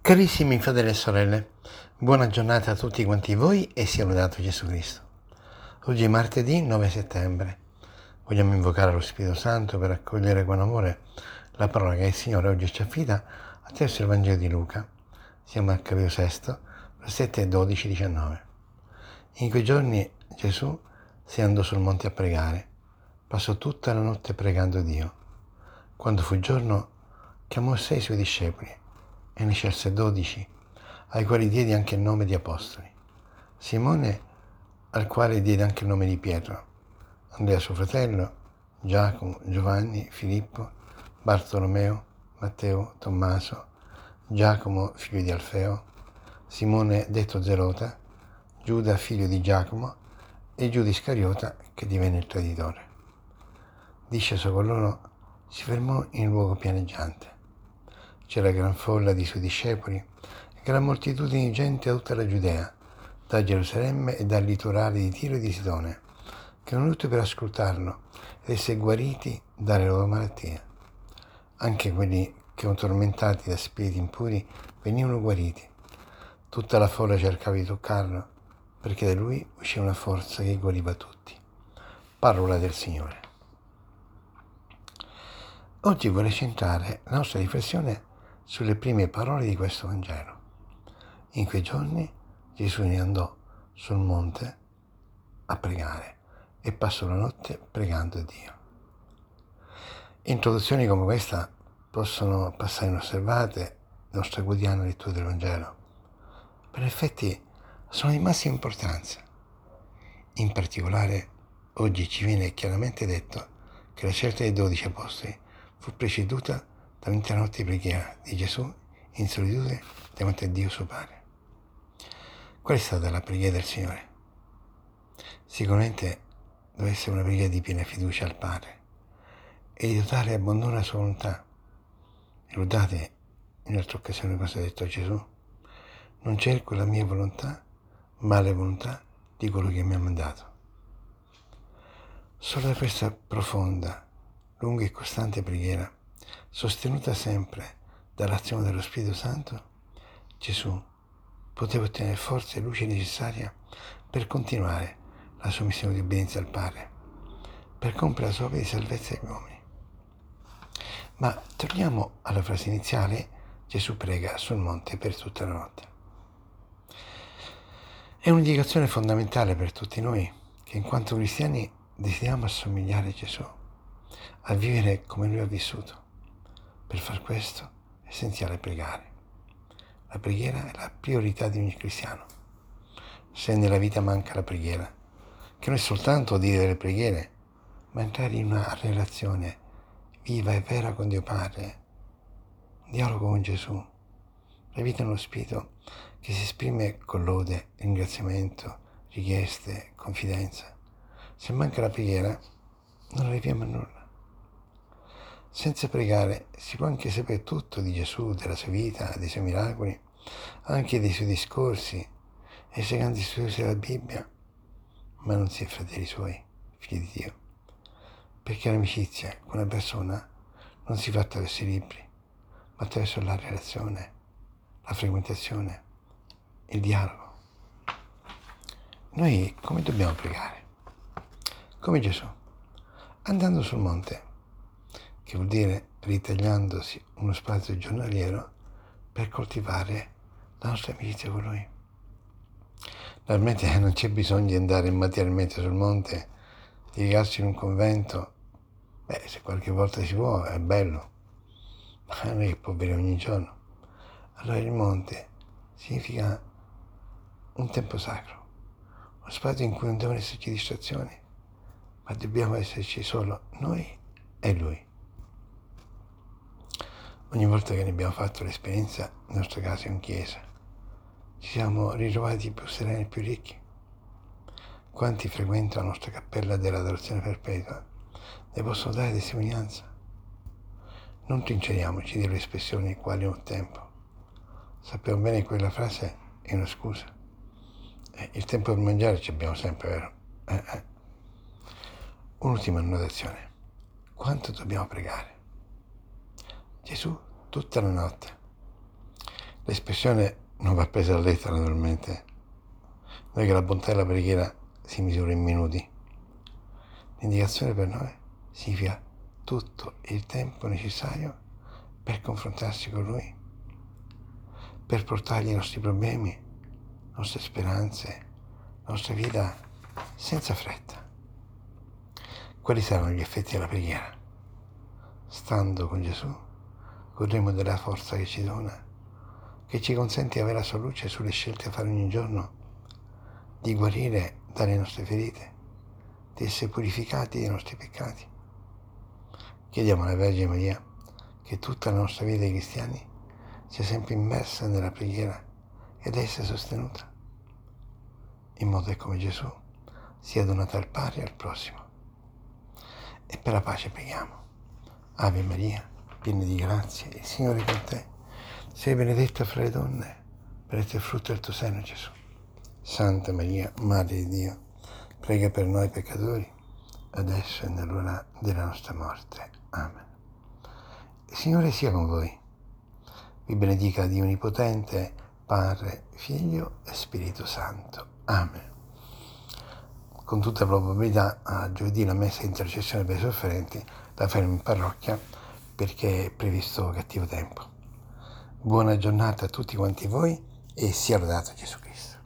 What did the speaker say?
Carissimi fratelli e sorelle, buona giornata a tutti quanti voi e sia lodato Gesù Cristo. Oggi è martedì 9 settembre. Vogliamo invocare lo Spirito Santo per accogliere con amore la parola che il Signore oggi ci affida attraverso il Vangelo di Luca. Siamo al capitolo 6, versetti 12-19. In quei giorni Gesù si andò sul monte a pregare. Passò tutta la notte pregando Dio. Quando fu giorno, chiamò 6 suoi discepoli e ne scelse 12, ai quali diede anche il nome di apostoli. Simone, al quale diede anche il nome di Pietro, Andrea suo fratello, Giacomo, Giovanni, Filippo, Bartolomeo, Matteo, Tommaso, Giacomo figlio di Alfeo, Simone detto Zelota, Giuda figlio di Giacomo e Giuda Iscariota che divenne il traditore. Disceso con loro, si fermò in luogo pianeggiante. C'era gran folla di suoi discepoli e gran moltitudine di gente da tutta la Giudea, da Gerusalemme e dal litorale di Tiro e di Sidone, che erano venuti per ascoltarlo ed essere guariti dalle loro malattie. Anche quelli che erano tormentati da spiriti impuri venivano guariti. Tutta la folla cercava di toccarlo, perché da lui usciva una forza che guariva tutti. Parola del Signore. Oggi vorrei centrare la nostra riflessione sulle prime parole di questo Vangelo. In quei giorni Gesù ne andò sul monte a pregare e passò la notte pregando Dio. Introduzioni come questa possono passare inosservate nella nostra quotidiana lettura del Vangelo. Per effetti sono di massima importanza. In particolare oggi ci viene chiaramente detto che la scelta dei 12 apostoli fu preceduta dall'intera notte di preghiera di Gesù in solitudine davanti a Dio suo Padre. Qual è stata la preghiera del Signore? Sicuramente deve essere una preghiera di piena fiducia al Padre e di totale abbandono alla sua volontà. Ricordate in altre occasioni cosa ha detto Gesù? Non cerco la mia volontà, ma la volontà di quello che mi ha mandato. Solo da questa profonda, lunga e costante preghiera, sostenuta sempre dall'azione dello Spirito Santo, Gesù poteva ottenere forza e luce necessaria per continuare la sua missione di obbedienza al Padre, per compiere la sua opera di salvezza agli uomini. Ma torniamo alla frase iniziale: Gesù prega sul monte per tutta la notte. È un'indicazione fondamentale per tutti noi che in quanto cristiani desideriamo assomigliare a Gesù, a vivere come Lui ha vissuto. Per far questo è essenziale pregare. La preghiera è la priorità di ogni cristiano. Se nella vita manca la preghiera, che non è soltanto dire delle preghiere, ma entrare in una relazione viva e vera con Dio Padre, un dialogo con Gesù, la vita nello Spirito che si esprime con lode, ringraziamento, richieste, confidenza. Se manca la preghiera, non arriviamo a nulla. Senza pregare si può anche sapere tutto di Gesù, della sua vita, dei suoi miracoli, anche dei suoi discorsi e dei grandi studiosi della Bibbia, ma non si è fratelli suoi, figli di Dio. Perché l'amicizia con una persona non si fa attraverso i libri, ma attraverso la relazione, la frequentazione, il dialogo. Noi come dobbiamo pregare? Come Gesù, andando sul monte, che vuol dire ritagliandosi uno spazio giornaliero per coltivare la nostra amicizia con Lui. Naturalmente non c'è bisogno di andare materialmente sul monte, di recarsi in un convento. Se qualche volta si può, è bello, ma non è che può avere ogni giorno. Allora il monte significa un tempo sacro, uno spazio in cui non devono esserci distrazioni, ma dobbiamo esserci solo noi e Lui. Ogni volta che ne abbiamo fatto l'esperienza, nel nostro caso in chiesa, ci siamo ritrovati più sereni e più ricchi. Quanti frequentano la nostra cappella dell'adorazione perpetua ne possono dare testimonianza. Non trinceriamoci delle espressioni quali ho tempo. Sappiamo bene che quella frase è una scusa. Il tempo per mangiare ci abbiamo sempre, vero? Un'ultima annotazione. Quanto dobbiamo pregare? Gesù tutta la notte. L'espressione non va presa a lettera, naturalmente. Noi che la bontà della preghiera si misura in minuti. L'indicazione per noi significa tutto il tempo necessario per confrontarsi con Lui, per portargli i nostri problemi, le nostre speranze, la nostra vita senza fretta. Quali saranno gli effetti della preghiera? Stando con Gesù, godremo della forza che ci dona, che ci consente di avere la sua luce sulle scelte da fare ogni giorno, di guarire dalle nostre ferite, di essere purificati dai nostri peccati. Chiediamo alla Vergine Maria che tutta la nostra vita di cristiani sia sempre immersa nella preghiera ed essa sostenuta, in modo che come Gesù sia donata al pari e al prossimo. E per la pace preghiamo. Ave Maria, piena di grazia, il Signore è con te. Sei benedetta fra le donne, benedetto il frutto del tuo seno, Gesù. Santa Maria, Madre di Dio, prega per noi peccatori, adesso e nell'ora della nostra morte. Amen. Il Signore sia con voi. Vi benedica Dio Onnipotente, Padre, Figlio e Spirito Santo. Amen. Con tutta probabilità a giovedì la messa di intercessione per i sofferenti la faremo in parrocchia perché è previsto cattivo tempo. Buona giornata a tutti quanti voi e sia lodato Gesù Cristo.